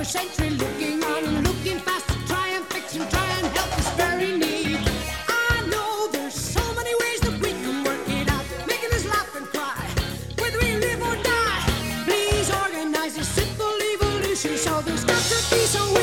21st century, looking on and looking fast to try and fix and try and help this very need. I know there's so many ways that we can work it out, making us laugh and cry, whether we live or die. Please organize a simple evolution, so there's got to be some way.